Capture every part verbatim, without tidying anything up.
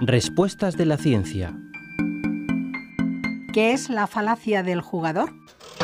Respuestas de la ciencia. ¿Qué es la falacia del jugador?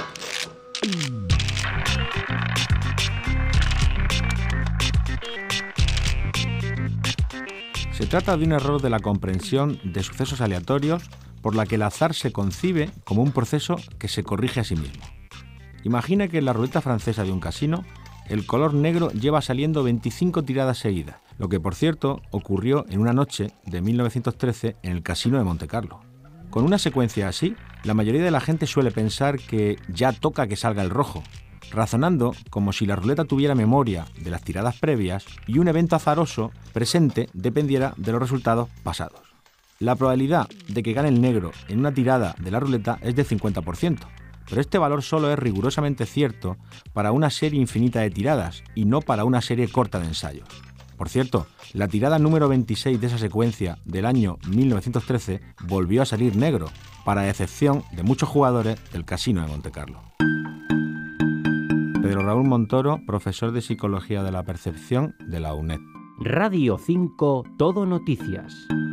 Se trata de un error de la comprensión de sucesos aleatorios por la que el azar se concibe como un proceso que se corrige a sí mismo. Imagina que en la ruleta francesa de un casino, el color negro lleva saliendo veinticinco tiradas seguidas, lo que por cierto ocurrió en una noche de mil novecientos trece en el casino de Montecarlo. Con una secuencia así, la mayoría de la gente suele pensar que ya toca que salga el rojo, razonando como si la ruleta tuviera memoria de las tiradas previas y un evento azaroso presente dependiera de los resultados pasados. La probabilidad de que gane el negro en una tirada de la ruleta es de cincuenta por ciento, pero este valor solo es rigurosamente cierto para una serie infinita de tiradas y no para una serie corta de ensayos. Por cierto, la tirada número veintiséis de esa secuencia del año mil novecientos trece volvió a salir negro, para excepción de muchos jugadores del casino de Montecarlo. Pedro Raúl Montoro, profesor de Psicología de la Percepción de la U N E D. Radio cinco Todo Noticias.